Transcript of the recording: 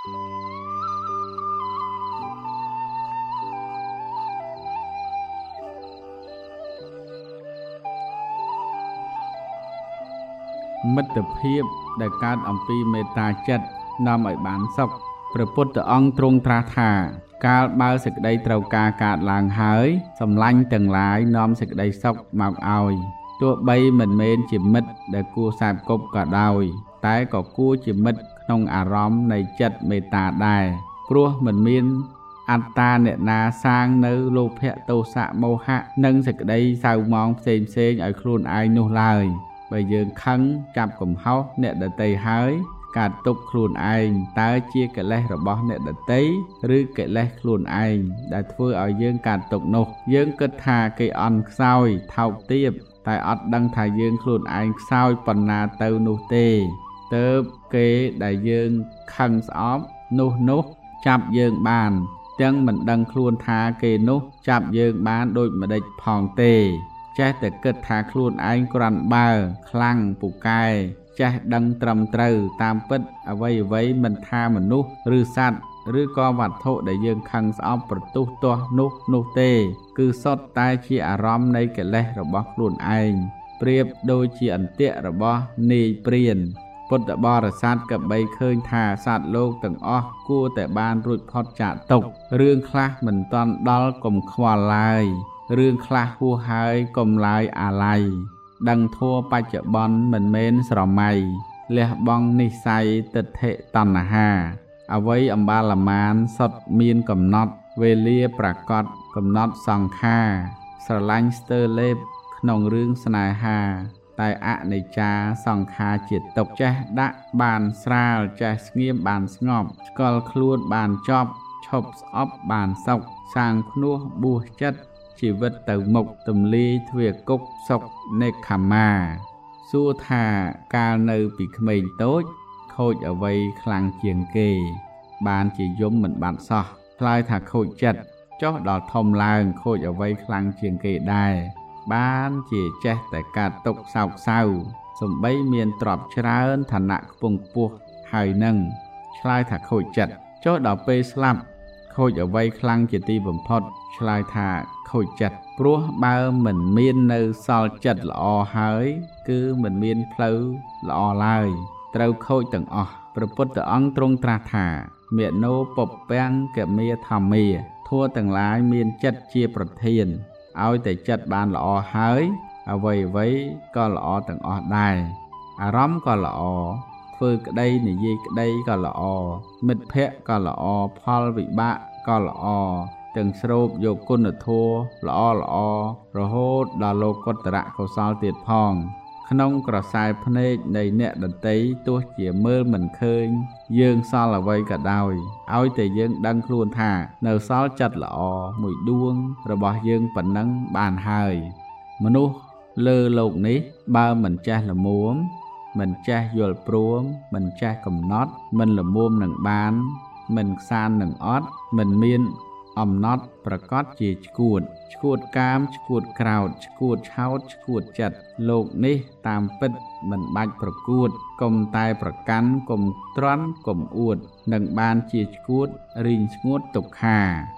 មិត្តភាពដែលកើតអំពីមេត្តាចិត្តនាំឲ្យបានសុខព្រះពុទ្ធអង្គទ្រង់ត្រាស់ថាកាលបើសេចក្តីត្រូវការកើតឡើងហើយសម្លាញ់ទាំងឡាយនាំសេចក្តីសុខមកឲ្យទោះបីមិនមែនជាមិត្តដែលគួរសាបគប់ក៏ដោយតែក៏គួរជាមិត្តក្នុងអារម្មណ៍នៃចិត្តមេត្តាដែរព្រោះមិនមានអត្តាអ្នកណាសាងនៅលោភៈទោសៈមោហៈនិងសេចក្តីសៅហ្មងផ្សេងឲ្យខ្លួនឯងនោះឡើយបើយើងខឹងចាប់កំហុសអ្នកដទៃហើយកើតទុកខ្លួនឯងតើជាកិលេសរបស់អ្នកដទៃឬកិលេសខ្លួនឯងដែលធ្វើឲ្យយើងកើតទុកនោះយើងគិតថាគេអន់ខ្សោយថោកទាបតែអត់ដឹងថាយើងខ្លួនឯងខ្សោយប៉ុណ្ណាទៅនោះទេទើបគេដែលយើងខឹងស្អប់នោះចាប់យើងបានទាំងមិនដឹងខ្លួនថាគេនោះចាប់យើងបានដូចម្ដេចផងទេចេះតែគិតថាខ្លួនឯងក្រាន់បើខ្លាំងពូកែចេះដឹងត្រឹមត្រូវតាមពិតអ្វីមិនថាមនុស្សឬសត្វឬក៏វត្ថុដែលយើងខឹងស្អប់ប្រទុះទាស់នោះទេគឺសុទ្ធតែជាអារម្មណ៍នៃកិលេសរបស់ខ្លួនឯងប្រៀបដូចជាអន្ទាក់របស់នាយព្រានពុទ្ធបរិស័ទក៏បីឃើញថាសត្វលោកទាំងអស់គួរតែបានរួចផុតចាកទុក្ខរឿងខ្លះមិនតាន់ដល់កុំខ្វល់ឡើយរឿងខ្លះហួសហើយកុំឡើយអាល័យដឹងធัวបច្ចុប្បន្នមិនមែនស្រមៃលះបង់និស្ស័យទិដ្ឋិតណ្ហាអ្វីអំបាលមានសុទ្ធមានកំណត់វេលាប្រកាសកំណត់សង្ខារស្រឡាញ់ស្ទើរលេបក្នុងរឿងស្នេហាតែអនិច្ចាសង្ខារជាទុក្ខចេះដាក់បានស្រាលចេះស្ងៀមបានស្ងប់ស្គាល់ខ្លួនបានចប់ឈប់ស្អប់បានសុខសាងភ្នោះបួសចិត្តជីវិតទៅមុខទំលាយទ្វាគុកសុខនេក្ខមាសួរថាកាលនៅពីក្មេងតូចខូចអ្វីខ្លាំងជាងគេបានជាយំមិនបាត់សោះឆ្លើយថាខូចចិត្តចុះដល់ធំឡើងខូចអ្វីខ្លាំងជាងគេដែរបានជាចេះតែកើតទុក្ខសោកសៅសំបីមានទ្រព្យច្រើនឋានៈខ្ពង់ខ្ពស់ហើយនឹងឆ្លើយថាខូចចិត្តចុះដល់ពេលស្លាប់ខូចអ្វីខ្លាំងជាទីបំផុតឆ្លើយថាខូចចិត្តព្រោះបើមិនមាននៅសល់ចិត្តល្អហើយគឺមិនមានផ្លូវល្អឡើយត្រូវខូចទាំងអស់ព្រះពុទ្ធអង្គទ្រង់ត្រាស់ថាមេណោពពាំងកមេធម្មាធัวទាំងឡាយមានចិត្តជាប្រធានឲ្យតែចិត្តបានល្អហើយអ្វីក៏ល្អទាំងអស់ដែរអារម្មណ៍ក៏ល្អធ្វើក្តីនិយាយក្តីក៏ល្អមិត្តភក្តិក៏ល្អផលវិបាកក៏ល្អទាំងស្រូបយកគុណធម៌ល្អរហូតដល់លោកុត្តរកុសលទៀតផងក្នុងក្រសែភ្នែកនៃអ្នកដតីទោះជាមើលមិនឃើញយើងសល់អ្វីក៏ដោយឲ្យតែយើងដឹងខ្លួនថានៅសល់ចិត្តល្អមួយដួងរបស់យើងប៉ុណ្ណឹងបានហើយមនុស្សលើលោកនេះបើមិនចេះល្មមមិនចេះយល់ព្រមមិនចេះកំណត់មិនល្មមនឹងបានមិនខ្សាននឹងអត់មិនមានអំណត់ប្រកាសជាឈួតកាមឈួតក្រោតឈួតឆោតឈួតចិត្តលោកនេះតាមពិតមិនបាច់ប្រកួតកុំតែប្រកាន់កុំទ្រាន់កុំអួតនឹងបានជាឈួតរីងស្ងួតទុក្ខា